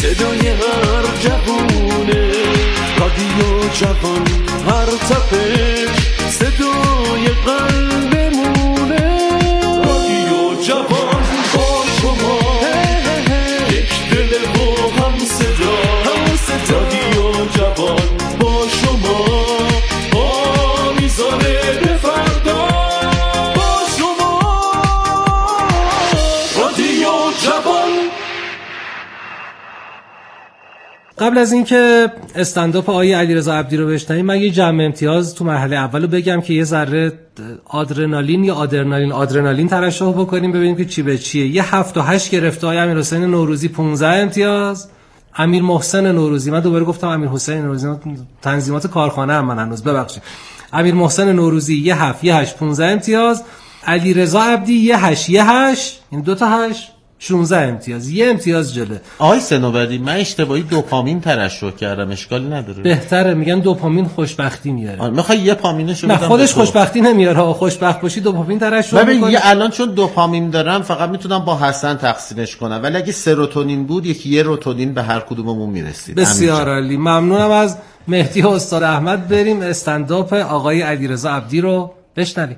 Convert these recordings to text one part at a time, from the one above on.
صدای هر جوونه، رادیو جوان هر تپش صدای قلبمونه. رادیو جوان با شما یک دل و هم صدا، رادیو جوان با شما با میزانه به فردا، با شما رادیو جوان. قبل از اینکه استندآپ آقای علیرضا عبدی رو بشنویم، من یه جمع امتیاز تو مرحله اولو بگم که یه ذره آدرنالین یا آدرنالین ترشح بکنیم ببینیم که چی به چیه. یه 7 و 8 گرفته آقای امیرحسین نوروزی 15 امتیاز، امیر محسن نوروزی، من دوباره گفتم امیر حسین نوروزی، تنظیمات کارخانه هم من هنوز، ببخشید، امیر محسن نوروزی یه 7 یه 8 15 امتیاز، علیرضا عبدی یه 8 یه 8، این دو تا 8 16 امتیاز، یه امتیاز جلوه. آقای صنوبری من اشتباهی دوپامین ترشح کردم، اشکالی نداره. بهتره، میگن دوپامین خوشبختی میاره. میخوای یه پامینشو بدم؟ نه خودش خوشبختی نمیاره، خوشبخت باشی دوپامین ترشح میکنی. ببین الان چون دوپامین دارم فقط میتونم با حسن تقسیمش کنم، ولی اگه سروتونین بود یه روتونین به هر کدوممون میرسید. بسیار عالی، ممنونم از مهدی و استاد احمد. بریم استندآپ آقای علیرضا عبدی رو بشنویم.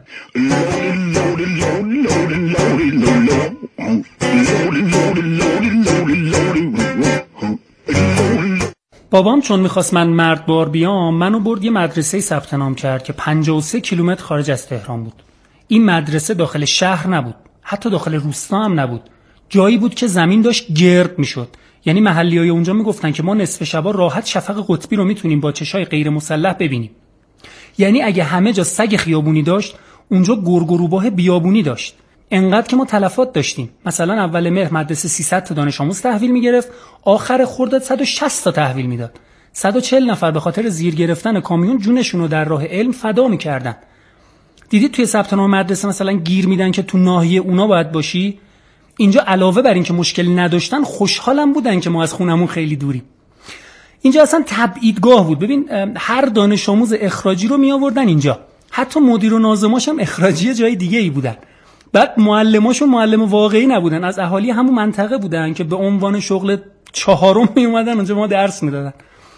بابام چون میخواست من مرد بار بیام، منو برد یه مدرسه ثبت نام کرد که 53 کیلومتر خارج از تهران بود. این مدرسه داخل شهر نبود، حتی داخل روستا هم نبود، جایی بود که زمین داشت گرد میشد. یعنی محلیای اونجا میگفتن که ما نصف شبا راحت شفق قطبی رو میتونیم با چشای غیر مسلح ببینیم. یعنی اگه همه جا سگ خیابونی داشت، اونجا گرگ و روباه بیابونی داشت. انقدر که ما تلفات داشتیم. مثلا اول مهر مدرسه 300 تا دانش آموز تحویل میگرفت، آخر خرداد 160 تا تحویل میداد. 140 نفر به خاطر زیر گرفتن کامیون جونشون رو در راه علم فدا میکردن. دیدید توی ثبت نام مدرسه مثلا گیر میدن که تو ناحیه اونا باید باشی؟ اینجا علاوه بر این که مشکلی نداشتن، خوشحالم بودن که ما از خونمون خیلی دوریم. اینجا اصلا تبعیدگاه بود. ببین هر دانش آموز اخراجی رو می آوردن اینجا، حتی مدیر و ناظماش هم اخراجی جای دیگه ای بودن. بعد معلماشون معلم واقعی نبودن، از اهالی همون منطقه بودن که به عنوان شغل چهارم می اومدن اونجا ما درس میدادن.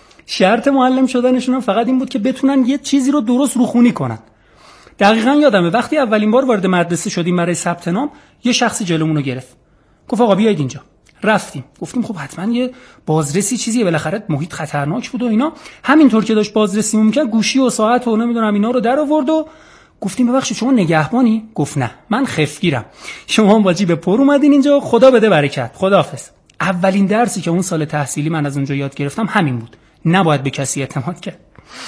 شرط معلم شدنشون هم فقط این بود که بتونن یه چیزی رو درست روخونی کنن. دقیقاً یادمه وقتی اولین بار وارد مدرسه شدیم برای ثبت نام، یه شخصی جلومون رو گرفت، گفت آقا بیاید اینجا. رفتیم، گفتیم خب حتما یه بازرسی چیزیه، بالاخره محیط خطرناک بود و اینا. همینطور که داشت بازرسی می‌کرد گوشی و ساعت و نمیدونم اینا رو در آورد و گفتیم ببخشید شما نگهبانی؟ گفت نه من خفگیرم، شما هم با جیب پر اومدین اینجا، خدا بده برکت، خداحافظ. اولین درسی که اون سال تحصیلی من از اونجا یاد گرفتم همین بود، نباید به کسی اعتماد کرد.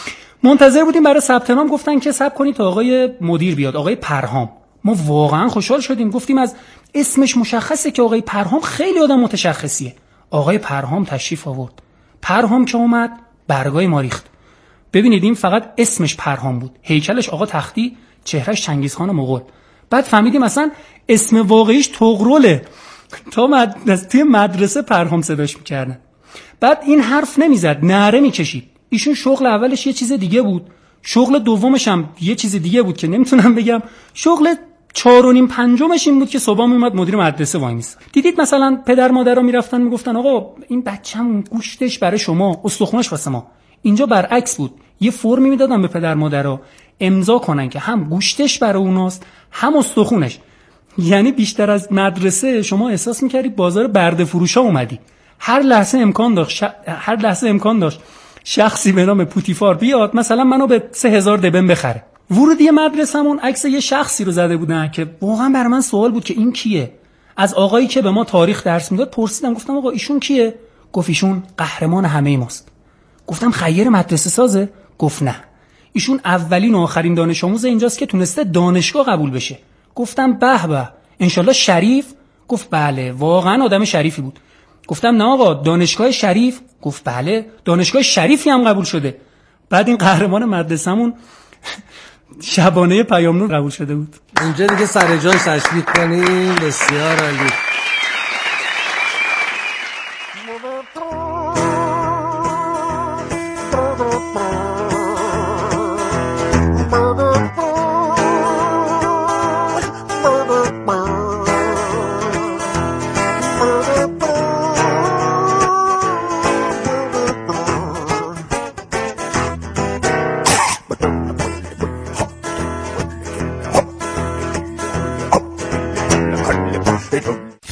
منتظر بودیم برای ثبت نام، گفتن که صبر کنید تا آقای مدیر بیاد، آقای پرهام. ما واقعا خوشحال شدیم، گفتیم از اسمش مشخصه که آقای پرهام خیلی آدم متشخصیه. آقای پرهام تشریف آورد. پرهام که اومد برگای ما ریخت. ببینید این فقط اسمش پرهام بود، هیکلش آقا تختی، چهرهش چنگیزخان مغول. بعد فهمیدیم مثلا اسم واقعیش طغروله، تا توی مدرسه پرهام صداش میکردن. بعد این حرف نمیزد، نعره میکشید. ایشون شغل اولش یه چیز دیگه بود، شغل دومش هم یه چیز دیگه بود که نمیتونم بگم. شغل 4 و نیم 5 این بود که صبح میومد مدیر مدرسه وای میستاد. دیدید مثلا پدر مادرها میرفتن میگفتن آقا این بچه‌مون گوشتش برای شما، استخونش واسه ما. اینجا برعکس بود، یه فرمی میدادن به پدر مادرها امضا کنن که هم گوشتش برای اوناست هم استخونش. یعنی بیشتر از مدرسه شما احساس میکردی بازار برده فروشا اومدی. هر لحظه امکان داشت شخصی به نام پوتیفار بیاد مثلا منو به 3000 دبن بخره. ورودی مدرسمون عکس یه شخصی رو زده بودن که واقعا برای من سوال بود که این کیه. از آقایی که به ما تاریخ درس میداد پرسیدم، گفتم آقا ایشون کیه؟ گفت ایشون قهرمان همه ماست. گفتم خیر مدرسه سازه؟ گفت نه، ایشون اولین و آخرین دانش آموز اینجاست که تونسته دانشگاه قبول بشه. گفتم به به، انشالله شریف؟ گفت بله واقعا آدم شریفی بود. گفتم نه آقا دانشگاه شریف؟ گفت بله دانشگاه شریفی هم قبول شده. بعد این قهرمان مدرسمون شبانه پیام نور قبول شده بود. اینجا دیگه سر جای تشویق کنیم. بسیار عالی.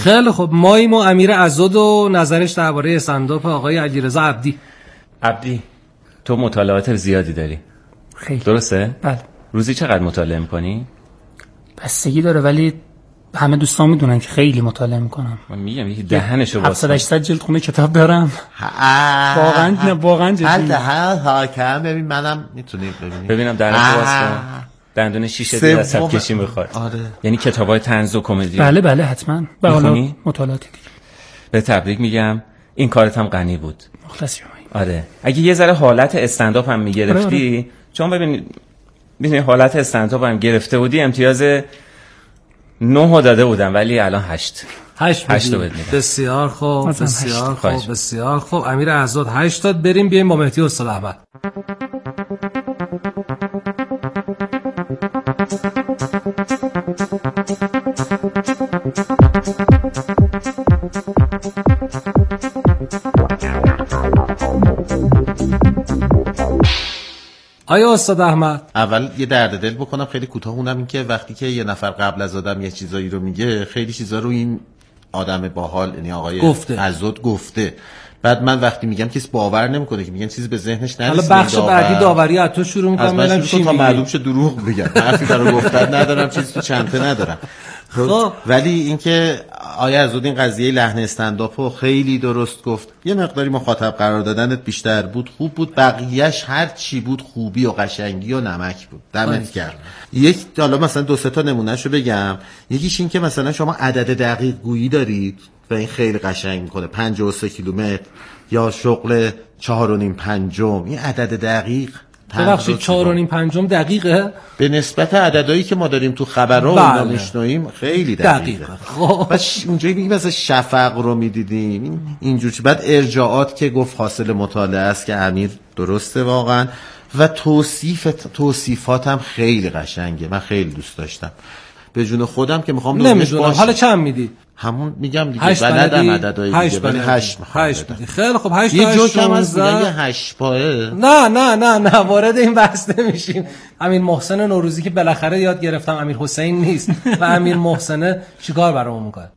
خیلی خب، ماییم و امیر عزاد و نظرش درباره استندآپ آقای علیرضا عبدی. عبدی تو مطالعات زیادی داری. خیلی. درسته؟ بله. روزی چقدر مطالعه می‌کنی؟ بستگی داره، ولی همه دوستان میدونن که خیلی مطالعه میکنم. من میگم یکی دهنشو باز 700 جلد خونه کتاب دارم. واقعا جدی. حاکم ببین منم میتونی ببینم دهنشو باز کن. دندون شیشه دیگه حساب کشی میخواد. آره. یعنی کتابای طنز و کمدی. بله حتما. و حالا مطالعات دیگه. به تبریک میگم، این کارت هم غنی بود. مخلصی. آره. اگه یه ذره حالت استندآپ هم میگرفتی، آره. چون ببین حالت استندآپ هم گرفته بودی، امتیاز 9 داده بودم، ولی الان 8 رو بد میدم. بسیار خوب، بسیار خوب. امیر عزاد 8 داد. بریم بیایم با مهدی استاد احمد. آیا استاد احمد؟ اول یه درد دل بکنم خیلی کوتاه، اونم این که وقتی که یه نفر قبل از آدم یه چیزایی رو میگه، خیلی چیزا رو این آدم باحال، یعنی آقای عزاد گفته. بعد من وقتی میگم کسی باور نمیکنه که میگن چیزی به ذهنش نرسید. حالا بخش بعدی داوری از تو شروع میکنم، ببینم چی تا معلوم شه دروغ بگم. حرفی برای گفتن ندارم، چیزی تو چنته ندارم. خب ولی اینکه آیا عزاد این قضیه لحن استندآپو خیلی درست گفت. یه مقداری مخاطب قرار دادنت بیشتر بود، خوب بود. بقیه‌اش هر چی بود خوبی و قشنگی و نمک بود. دمت گرم. یک حالا مثلا 2-3 تا نمونهشو بگم. یکیش این که مثلا شما عدد دقیق گویی دارید و این خیلی قشنگ میکنه. 53 کیلومتر یا شغل 4.5 این عدد دقیق. ببخشید 4.5 دقیقه به نسبت عددهایی که ما داریم تو خبرها و اونا میشنویم خیلی دقیقه. بعد اونجایی میگیم مثلا شفق رو میدیدیم اینجور چی. بعد ارجاعات که گفت حاصل مطالعه است که امیر درسته واقعا. و توصیفات هم خیلی قشنگه، من خیلی دوست داشتم. به جون خودم که میخوام نمیدونم حالا چند میدی؟ همون میگم دیگه بلدم عددهای دیگه، ولی 8 میدی. خیلی خب 8 یه جوک هم از میگن 8 پایه. نه وارد این بحث نمیشیم. امیر محسن نوروزی که بالاخره یاد گرفتم امیر حسین نیست و امیر محسن چیکار برامون میکنه.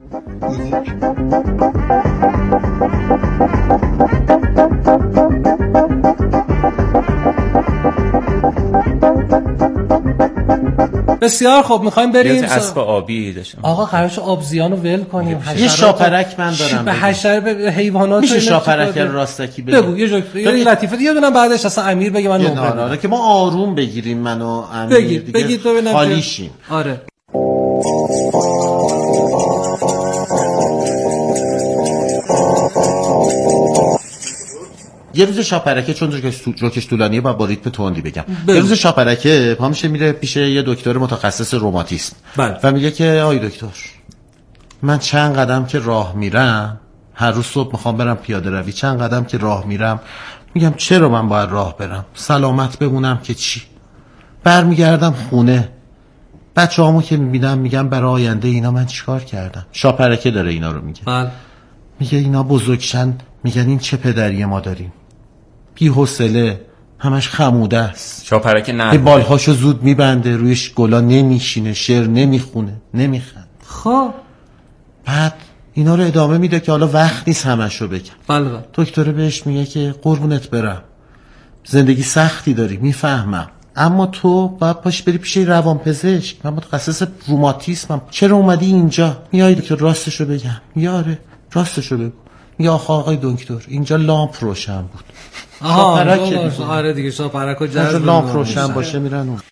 بسیار خب، میخوایم بریم اسب آبی داشتم. آقا قرارش آبزیانو ول کنیم. یه شاپرک من دارم. به حشره به حیوانات میشه شاپرک راستکی بگو یه جوک یه لطیفه دیگه بدونم، بعدش اصلا امیر بگه من نمیدونم که ما آروم بگیریم منو امیر دیگه بگید ببینم خالیشیم. آره یه روز شاپرکه، چون جوکش طولانیه با ریتم تندی بگم. یه روز شاپرکه پا میشه میره پیش یه دکتر متخصص روماتیسم و میگه که آی دکتر، من چند قدم که راه میرم، هر روز صبح میخوام برم پیاده روی، چند قدم که راه میرم میگم چرا من باید راه برم، سلامت بمونم که چی. برمیگردم خونه، بچه‌هامو که میبینم میگم برای آینده اینا من چیکار کردم. شاپرکه داره اینا رو میگه. میگه اینا بزرگشن میگن این چه پدری ما داریم، بی حوصله، همش خموده است. شاپرکه نه بالهاشو زود میبنده، رویش گلا نمیشینه، شعر نمیخونه، نمیخند. خب بعد اینا رو ادامه میده که حالا وقت نیست همشو بگم. بله. دکتر بهش میگه که قربونت برم، زندگی سختی داری میفهمم، اما تو باید پاش بری پیش روانپزشک، من متخصص روماتیسمم، چرا اومدی اینجا؟ میای دکتر راستشو بگم. میاره راستشو بگو. یا آقای دکتر اینجا لامپ روشن بود. آره دیگه شاپرکو جذب لامپ روشن باشه میرن اون.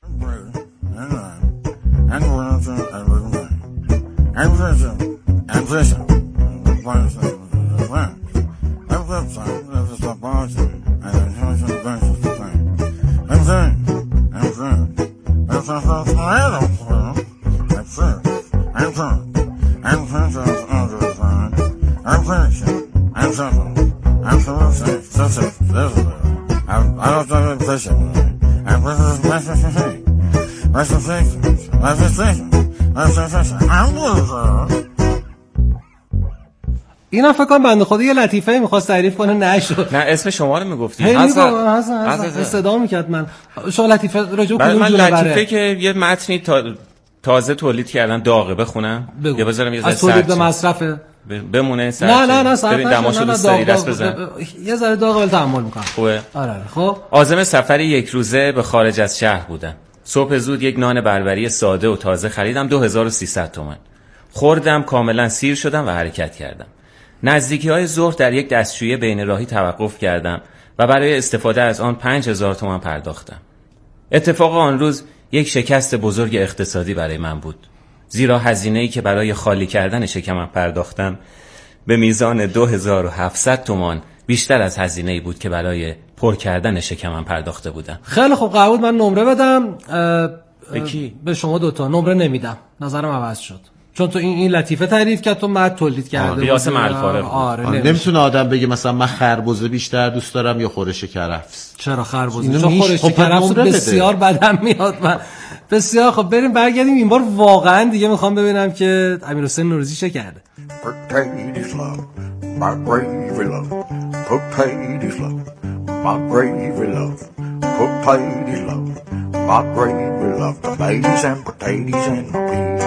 اینا فکر کنم بنده خدا یه لطیفه می‌خواست تعریف کنه نشد. نه اسم شما رو میگفتی. حسن صدا میکرد من. شما لطیفه راجع به کدوم جوره؟ من لطیفه که یه متنی تازه تولید کردن داغه بخونم. یا بذارم یه ذره از تولید به مصرفه. بمونه سر نه ببین دماشو دوست داری دست بزن یه ذره داغ ولی تحمل میکنم. خوبه. آره خب عازم سفر 1 روزه به خارج از شهر بودم. صبح زود یک نان بربری ساده و تازه خریدم 2300 تومان. خوردم، کاملا سیر شدم و حرکت کردم. نزدیکی‌های ظهر در یک دستشویی بین راهی توقف کردم و برای استفاده از آن 5000 تومان پرداختم. اتفاق آن روز یک شکست بزرگ اقتصادی برای من بود، زیرا هزینه‌ای که برای خالی کردن شکمم پرداختم به میزان 2700 تومان بیشتر از هزینه‌ای بود که برای پر کردن شکمم پرداخته بودم. خیلی خوب قبول، من نمره بدم. به کی؟ به شما دوتا. نمره نمیدم، نظرم عوض شد، چون تو این لطیفه تعریف کرد، تو مد تولید کرده. قیاس معالفاره. آره نمیتونه آدم بگه مثلا من خربزه بیشتر دوست دارم یا خورش کرفس. چرا خربزه؟ چون خورش کرفس بسیار بدم میاد. من بسیار خب بریم برگردیم این بار واقعا دیگه میخوام ببینم که امیرحسین نوروزی چه کرده. Potatoes love, my gravy love. Potatoes love, my gravy love. Potatoes love, my gravy love. Tomatoes and potatoes and peas.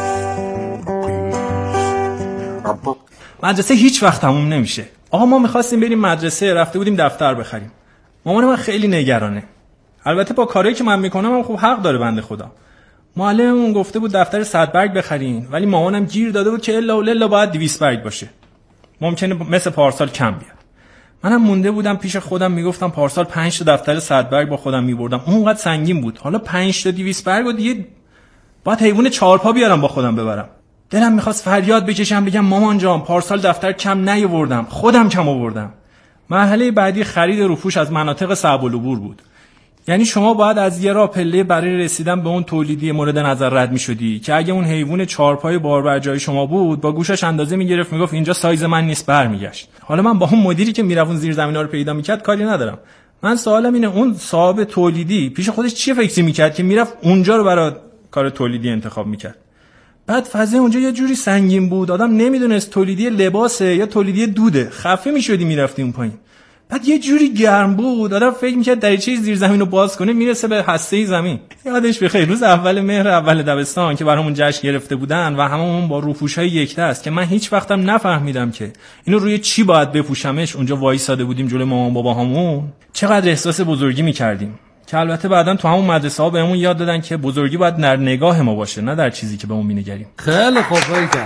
مدرسه هیچ وقت تموم نمیشه. آقا ما میخواستیم بریم مدرسه، رفته بودیم دفتر بخریم. مامان من خیلی نگرانه. البته با کاری که من میکنم هم خوب حق داره بنده خدا. معلممون گفته بود دفتر 100 برگ بخرین، ولی مامانم گیر داده بود که الا و للا باید 200 برگ باشه. ممکنه مثل پارسال کم بیاد. منم مونده بودم پیش خودم، میگفتم پارسال 5 تا دفتر 100 برگ با خودم میبردم، اونقدر سنگین بود. حالا 5 تا 200 برگ و دیگه باید حیوان 4 پا بیارم با خودم ببرم. دلم میخواست فریاد بکشم بگم مامان جان پارسال دفتر کم نیاوردم، خودم کم آوردم. مرحله بعدی خرید روپوش از مناطق صعب العبور بود. یعنی شما باید از یه راه پله برای رسیدن به اون تولیدی مورد نظر رد میشدی که اگه اون حیوان 4 پای باربر جای شما بود با گوشش اندازه میگرفت، میگفت اینجا سایز من نیست، برمیگشت. حالا من با اون مدیری که میرفت اون زیر زمینا رو پیدا میکرد کاری ندارم. من سوالم اینه اون صاحب تولیدی پیش خودش چی فکر میکرد که میرفت اونجا رو برای کار تولیدی انتخاب میکرد؟ بعد فضا اونجا یه جوری سنگین بود، آدم نمیدونست تولیدی لباسه یا تولیدی دوده، خفه میشدی میرفتی اون پایین. بعد یه جوری گرم بود، آدم فکر میکرد دریچه زیر زمین رو باز کنه میرسه به هسته زمین. یادش بخیر روز اول مهر اول دبستان که برامون جشن گرفته بودن و هممون با روپوشای یک دست که من هیچ وقتم نفهمیدم که اینو روی چی باید بپوشمش، اونجا وایساده بودیم جلوی مامان باباهامون، چقدر احساس بزرگی میکردیم. که البته بعداً تو همون مدرسه ها بهمون یاد دادن که بزرگی باید در نگاه ما باشه، نه در چیزی که بهمون می‌نگریم. خیلی خوب کرد.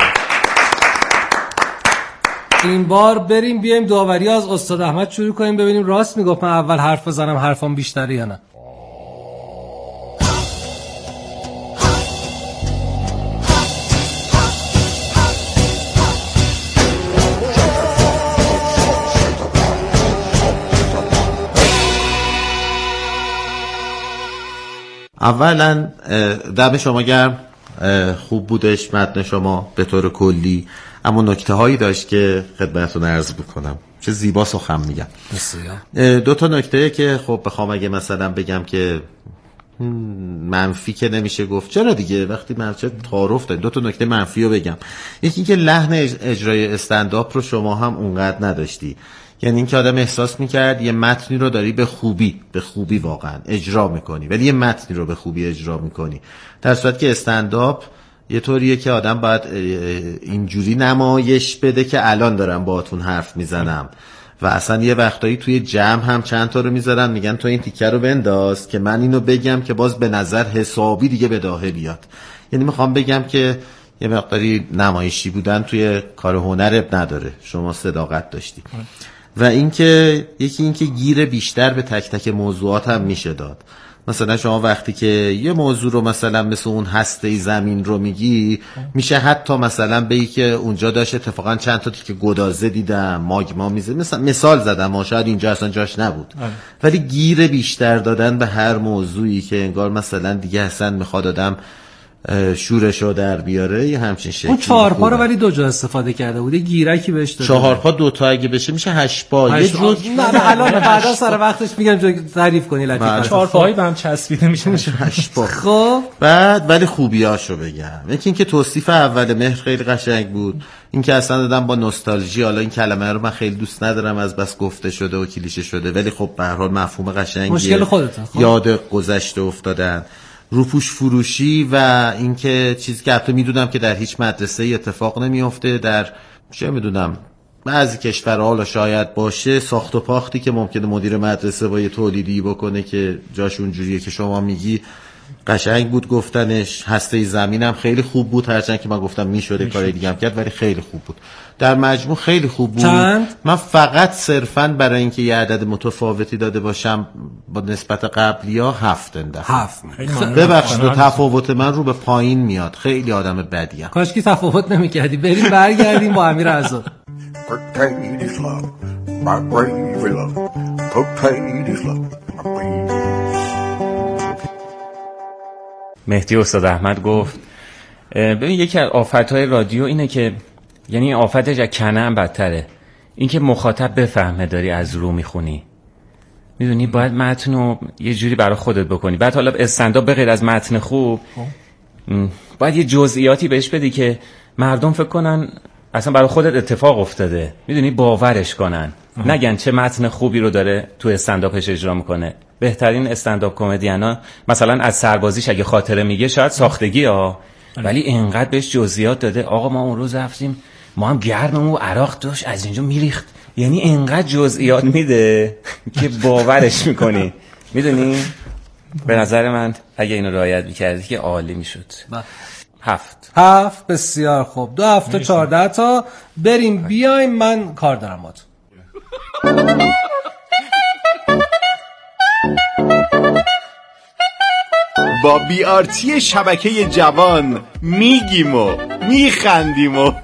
این بار بریم بیایم داوری از استاد احمد شروع کنیم، ببینیم راست میگفت من اول حرف بزنم حرفام بیشتره یا نه. اولا دم شما گرم، خوب بودش متن شما به طور کلی، اما نکته هایی داشت که خدمتتون عرض بکنم. چه زیبا سخن میگم. بسیار. 2 تا نکته که خب بخوام اگه مثلا بگم که منفی که نمیشه گفت، چرا دیگه وقتی منفی تعارف داریم 2 تا نکته منفی رو بگم. یکی اینکه لحن اجرای استندآپ رو شما هم اونقدر نداشتی، یعنی اینکه آدم احساس میکرد یه متنی رو داری به خوبی واقعا اجرا میکنی، ولی یه متنی رو به خوبی اجرا میکنی، در صورتی که استندآپ یه طوریه که آدم باید اینجوری نمایش بده که الان دارم باهاتون حرف میزنم و اصلا یه وقتایی توی جمع هم چند تا رو میذارن میگن تو این تیکه رو بنداز که من اینو بگم که باز به نظر حسابی دیگه بداهه بیاد. یعنی میخوام بگم که یه مقداری نمایشی بودن توی کار هنر نداره، شما صداقت داشتی. و اینکه اینکه گیر بیشتر به تک تک موضوعات هم میشه داد. مثلا شما وقتی که یه موضوع رو مثلا مثل اون هسته زمین رو میگی، میشه حتی مثلا بگی که اونجا داشت اتفاقا چند تا که گدازه دیدم، ماگما میزه، مثال زدم، شاید اینجا اصلا جاش نبود. ولی گیر بیشتر دادن به هر موضوعی که انگار مثلا دیگه اصلا میخواد آدم شورشو در بیاره، یه همچین شکلی. اون 4 پا رو ولی 2 جا استفاده کرده بوده، گیرکی بهش داده. 4 پا 2 تا اگه بشه میشه 8 پا. یه جور نه الان بعدا سر وقتش میگم تعریف کنی لطیفه. 4 پایی به هم چسبیده میشه 8 پا. خب بعد ولی خوبیاشو بگم، یکی اینکه توصیف اول مهر خیلی قشنگ بود، اینکه اصلا دادم با نوستالژی، حالا این کلمه رو من خیلی دوست ندارم از بس گفته شده و کلیشه شده، ولی خب به هر حال مفهوم قشنگیه، مشکل خودته. یاد گذشته افتادن. روپوش فروشی و اینکه چیزی که البته میدونم که در هیچ مدرسه اتفاق نمیفته، در چه میدونم بعضی کشورها حالا شاید باشه ساخت و پاختی که ممکنه مدیر مدرسه با یه تولیدی بکنه که جاش اونجوریه که شما میگی قشنگ بود گفتنش. هسته زمینم خیلی خوب بود، هرچند که من گفتم میشده کاری دیگه هم کرد، ولی خیلی خوب بود. در مجموع خیلی خوب بود. چند؟ من فقط صرفاً برای اینکه یه عدد متفاوتی داده باشم با نسبت قبلی‌ها 7 اندفعه. 7. ببخشید تفاوت من رو به پایین میاد. خیلی آدم بدیم. کاش که تفاوت نمی‌کردی. بریم برگردیم با امیر عزاد. Potatoes love, my gravy love. Potatoes love, my gravy. مهدی استاد احمد گفت ببین یکی از آفت‌های رادیو اینه که یعنی آفتش از کنه هم بدتره، این که مخاطب بفهمه داری از رو میخونی. میدونی باید متنو یه جوری برای خودت بکنی. بعد حالا استندآپ بغیر از متن خوب باید یه جزئیاتی بهش بدی که مردم فکر کنن اصلا برای خودت اتفاق افتاده، میدونی باورش کنن، نگن چه متن خوبی رو داره تو استندآپش اجرا میکنه. بهترین استندآپ کمدینا مثلا از سربازیش اگه خاطره میگه شاید ساختگی ولی اینقدر بهش جزئیات داده. آقا ما اون روز رفتیم ما هم گرممون و عراق داشت از اینجا میریخت، یعنی اینقدر جزئیات میده که باورش میکنی. میدونی به نظر من اگه اینو رعایت میکردی که عالی میشد. 7 بسیار خوب. 2 هفته 14 تا. بریم بیایم من کار دارم با تو. با BRT شبکه جوان میگیم و میخندیم و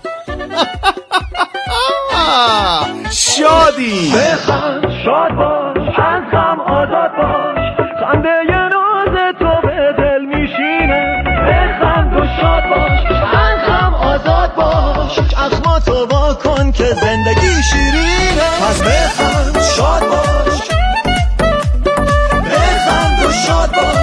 شادیم. بخند شاد باش از غم آزاد باش، خنده ی ناز تو به دل میشینه. بخند و شاد باش از غم آزاد باش، اخماتو وا کن که زندگی شیرینه. پس بخند شاد باش، بخند و شاد باش.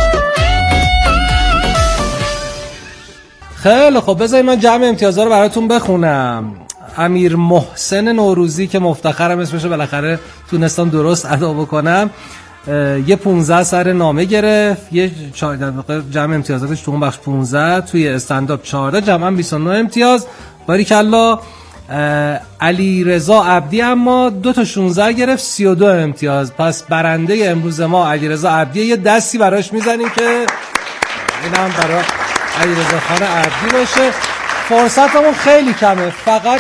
خیلی خب بذارید من جمع امتیازها رو براتون بخونم. امیر محسن نوروزی که مفتخرم اسمشو بالاخره تونستم درست ادا بکنم، یه 15 سر نامه گرفت، یه جمع امتیازاتش تو اون بخش 15، توی استندآپ 14، جمعا 29 امتیاز. باریکلا. علی رضا عبدی اما 2 تا 16 گرفت، 32 امتیاز. پس برنده امروز ما علی رضا عبدی. یه دستی براش میزنیم که اینم برای علی رضا خان عبدی باشه. فرصتمون خیلی کمه،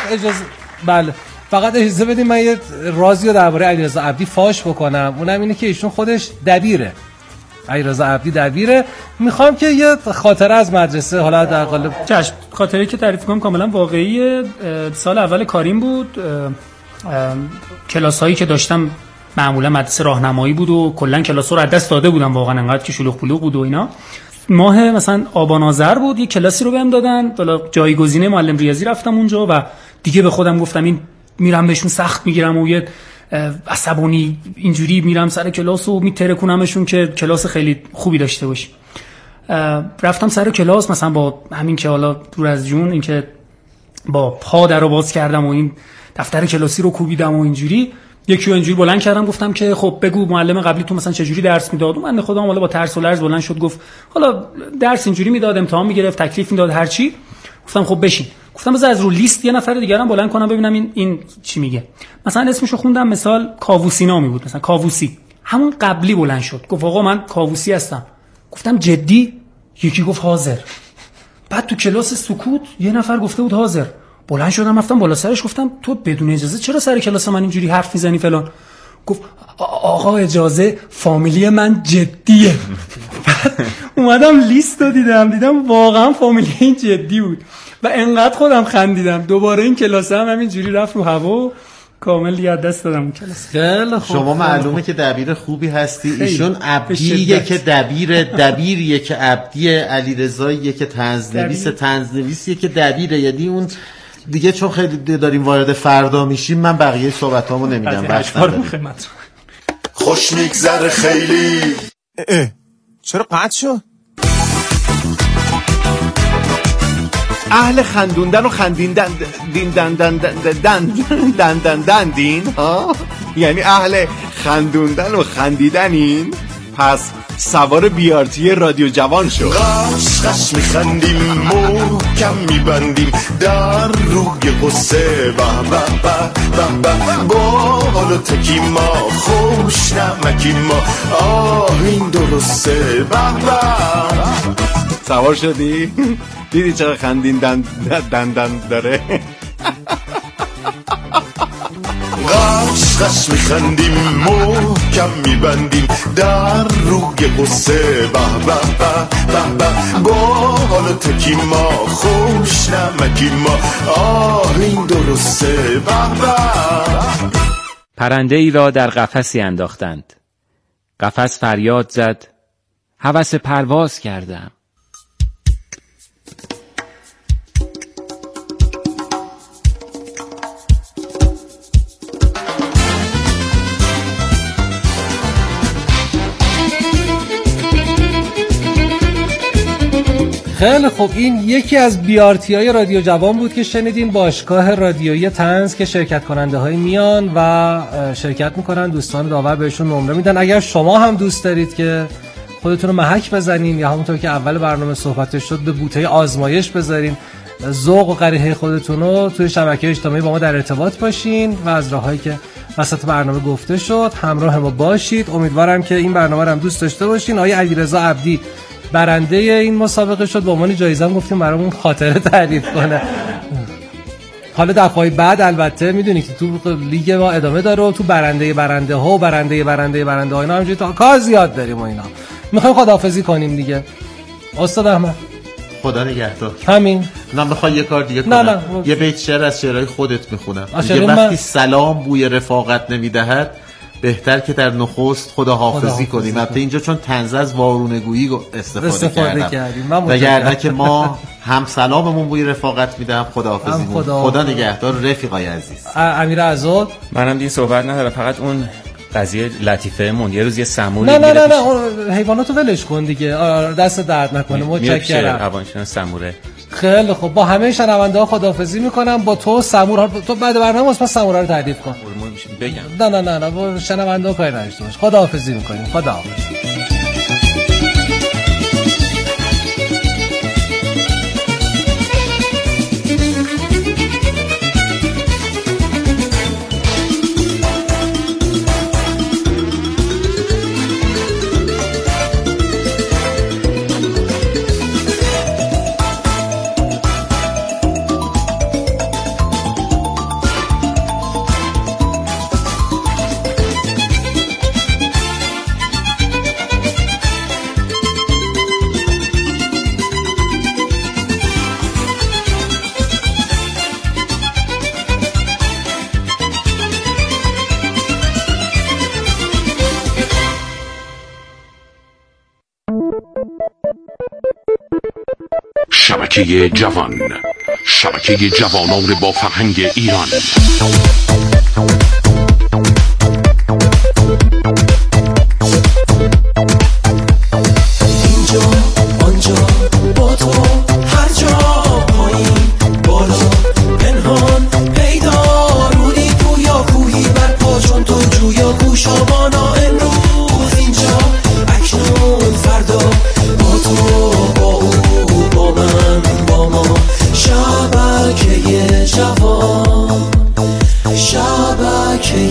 فقط اجازه بدیم من یه رازی رو درباره علیرضا عبدی فاش بکنم. اونم اینه که ایشون خودش دبیره. علیرضا عبدی دبیره. میخوام که یه خاطره از مدرسه، حالا در قالب چشم، خاطره که تعریف کنم کاملا واقعی. سال اول کاریم بود. کلاسایی که داشتم معمولا مدرسه راهنمایی بود و کلا کلاسا رو از دست داده بودم واقعا، انقدر که شلوغ پلوغ بود و اینا. ماه مثلا آبان آذر بود، یک کلاسی رو بهم دادن، حالا جایگزین معلم ریاضی رفتم اونجا و دیگه به خودم گفتم این میرم بهشون سخت میگیرم و یه عصبانی اینجوری میرم سر کلاس و میترکونمشون که کلاس خیلی خوبی داشته باشیم. رفتم سر کلاس مثلا با همین که حالا دور از جون این که با پا درو باز کردم و این دفتر کلاسی رو کوبیدم و اینجوری یکی اینجوری بلند کردم گفتم که خب بگو معلم قبلی تو مثلا چه جوری درس میداد. من خودم حالا با ترس و لرز بلند شد گفت حالا درس اینجوری میداد، امتحان میگرفت، تکلیف میداد، هر چی. گفتم خب بشین. گفتم بذار از رو لیست یه نفر دیگه‌ام بلند کنم ببینم این چی میگه. مثلا اسمشو خوندم، مثال کاووسی نامی بود، مثلا کاووسی. همون قبلی بلند شد گفت آقا من کاووسی هستم. گفتم جدی؟ یکی گفت حاضر. بعد تو کلاس سکوت یه نفر گفته بود حاضر. بلند شدم رفتم بالا سرش گفتم تو بدون اجازه چرا سر کلاس من اینجوری حرف میزنی فلان؟ گفت آقا اجازه، فامیلی من جدیه. اومدم لیست رو دیدم واقعا فامیلی این جدی بود و انقدر خودم خندیدم. دوباره این کلاس هم همینجوری رفت رو هوا، کامل دیگه دست دادم اون کلاس. خیلی خوب. شما معلومه که دبیر خوبی هستی. ایشون عبدیه که دبیریه که عبدیه، علیرضاییه که طنزنویسیه که دبیره. یعنی اون دیگه چون خیلی داریم وارد فردا میشیم من بقیه صحبتامو نمیگم. خوش میگذره خیلی. چرا قطع شد؟ اهل خندوندن و خندیندن دین ها؟ یعنی اهل خندوندن و خندیدنین؟ پس سوار بیارتی رادیو جوان شو. قش قش میخندیم محکم میبندیم در روی قصه به به به به با حالا تکی ما خوش نمکی ما این درسته به به. سوار شدی؟ دیدی چرا خندین دندن داره؟ قش قش میخندیم محکم میبندیم در روی قصه به به به به با حالا تکی ما خوش نمکی ما این درسته به به. پرنده ای را در قفسی انداختند. قفس فریاد زد: هوس پرواز کردم. خیلی خوب، این یکی از بیارتی‌های رادیو جوان بود که شنیدین. باشگاه رادیویی طنز که شرکت کننده های میان و شرکت میکنن، دوستان داور بهشون نمره میدن. اگر شما هم دوست دارید که خودتون رو محک بزنین یا همونطور که اول برنامه صحبتش شد به بوته آزمایش بذارین ذوق و قریحه خودتون رو، توی شبکه اجتماعی با ما در ارتباط باشین و از راههایی که وسط برنامه گفته شد همراه ما باشید. امیدوارم که این برنامه رو هم دوست داشته باشین. آقای علیرضا عبدی برنده این مسابقه شد. به عنوان جایزه هم گفتیم برامون خاطره تعریف کنه. حالا دفعه بعد البته میدونی که تو لیگ ما ادامه داره و تو برنده ها و برنده ها اینا همینجوری تا کار زیاد داریم و اینا. میخوایم خداحافظی کنیم دیگه. استاد احمد خدا نگهدار. همین. من میخوام یه کار دیگه کنم. نه. یه بیت شعر از شعرهای خودت میخونم. وقتی سلام بوی رفاقت نمیدهد بهتر که در نخست خداحافظی کنیم. البته اینجا چون طنز از وارونگویی استفاده کردیم وگرنه که ما هم سلاممون بوی رفاقت میدم، خداحافظی خدا نگهدار رفیقای عزیز. امیر عزاد منم دیگه صحبت ندارم، فقط اون قضیه لطیفه مون یه روز یه سموری نه حیواناتو ولش کن دیگه. دست درد نکنه. متشکرم. روانشناس سموره. خیلی خب، با همه شنونده ها خداحافظی میکنم. با تو سمورا، تو بعد برنامه واسه سمورا رو تعریف کن. بگم نه با شنونده ها کاری نداشته باش. خداحافظی میکنیم. خداحافظ. شبکه جوان، شبکه جوانان با فرهنگ ایران. اینجا آنجا با تو هر جا، پایین بالا پنهان پیدا، رودی پویا کوهی بر پا چون تو جویا گوشابانا. امروز اینجا اکنون فردا با تو با او با من با ما. شبکه جوان، شبکه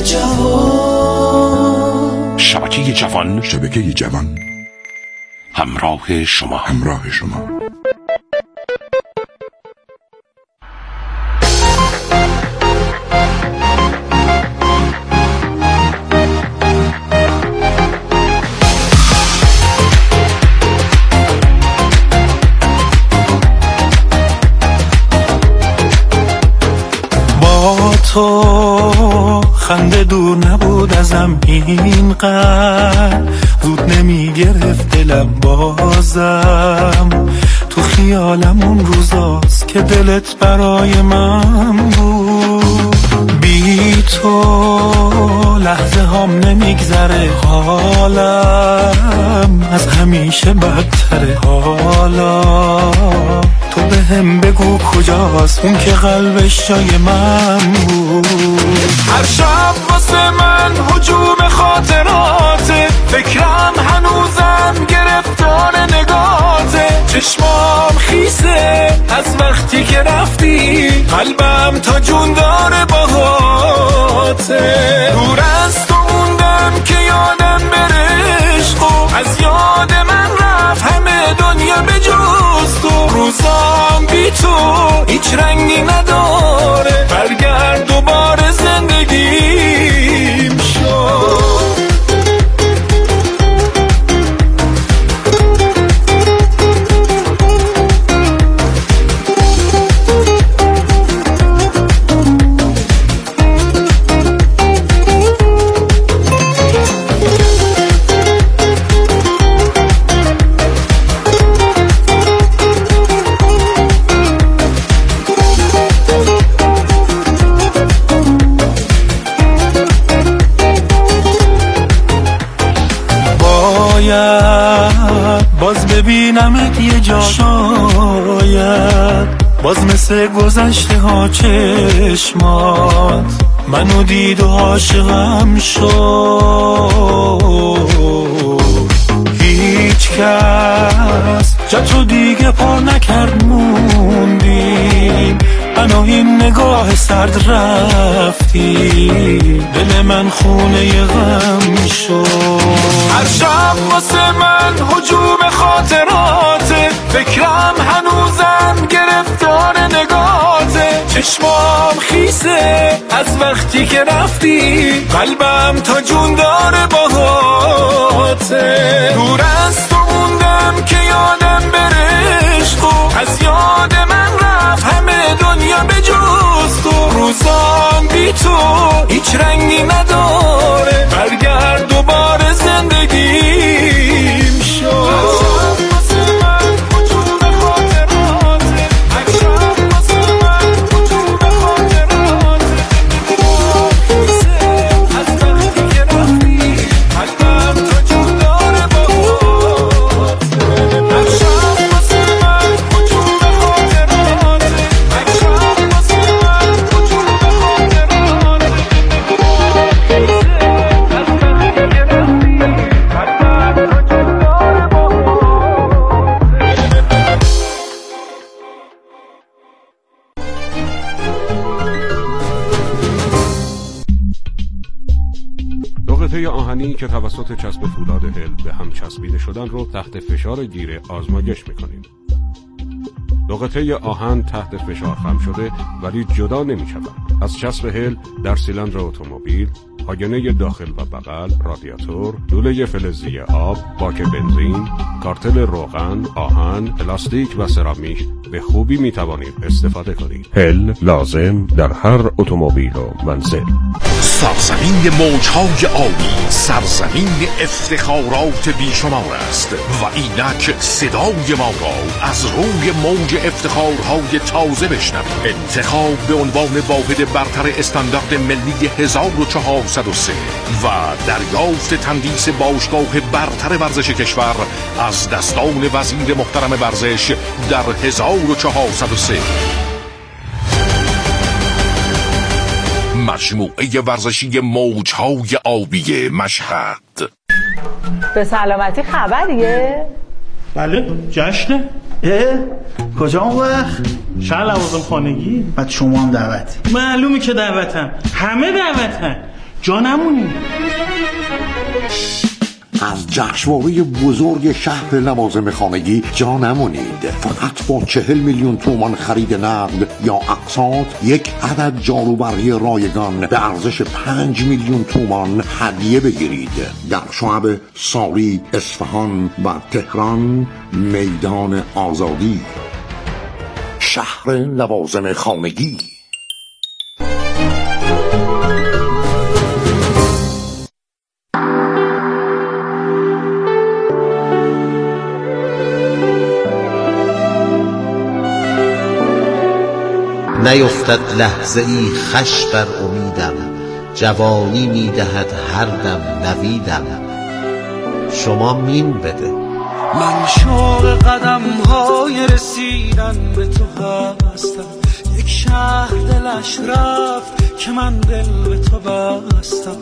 جوان، شبکه جوان، شبکه جوان، همراه شما. تو خنده دور نبود ازم اینقدر، زود نمی گرفت دلم بازم. تو خیالم اون روزاست که دلت برای من بود. بی تو لحظه هم نمیگذره، حالم از همیشه بدتره. حالا تو به هم بگو کجاست اون که قلبش جای من بود. هر شب واسه من هجوم خاطرات، فکرم گرفتار نگاته، چشمام خیسه از وقتی که رفتی، قلبم تا جون داره باهاته. دور از تو موندم که یادم بره عشقو، از یاد من رفت همه دنیا به جز تو. روزام بی تو هیچ رنگی نداره، برگرد دوباره زندگیم شد. باز ببینمت یه جا، شاید باز مثل گذشته ها چشمات منو دید و عاشقم شد. هیچ کس جا تو دیگه پا نکرد، موندیم منو این نگاه سرد رفتی، دل من خونه غم شد. هر شب واسه من هجوم خاطراته، فکرم هنوزم گرفتار نگاته، چشمام خیسه از وقتی که رفتی، قلبم تا جون داره باهاته. دور از تو موندم که یادم بره عشقو، از یاد من رفت همه دنیا به جز تو. روزام بی تو هیچ رنگی نداره، برگرد دوباره زندگیم شد. آهنی که توسط چسب فولاد هل به هم چسبیده شدن رو تحت فشار گیره آزمایش میکنیم. دو قطعه آهن تحت فشار خم شده ولی جدا نمیشوند. از چسب هل در سیلندر اتومبیل، آینه داخل و بغل، رادیاتور، لوله فلزی آب، باک بنزین، کارتل روغن، آهن، پلاستیک و سرامیک به خوبی میتوانید استفاده کنید. هل لازم در هر اتومبیل و منزل. سرزمین موجهای آبی، سرزمین افتخارات بیشمار است و اینک صدای ما را از روی موج افتخارهای تازه بشنوید. انتخاب به عنوان واحد برتر استاندارد ملی 1403 و دریافت تندیس باشگاه برتر ورزش کشور از دستان وزیر محترم ورزش در 1403. مجموعه ورزشی موجهای آبی مشهد. به سلامتی خبریه؟ بله جشنه. کجا اون وقت؟ شهر لوازم خانگی. بعد شما هم دعوتی؟ معلومه که دعوتم، همه دعوتن، جا نمونی. از جشنواره بزرگ شهر لوازم خانگی جا نمونید. فقط با 40 میلیون تومان خرید نقد یا اقساط یک عدد جاروبرقی رایگان به ارزش 5 میلیون تومان هدیه بگیرید. در شعب ساری، اصفهان و تهران، میدان آزادی. شهر لوازم خانگی. نیفتد لحظه ای خش بر امیدم، جوانی میدهد هر دم نویدم. شما مین بده. من شوق قدم های رسیدن به تو هستم، یک شهر دلش رفت که من دل به تو بستم.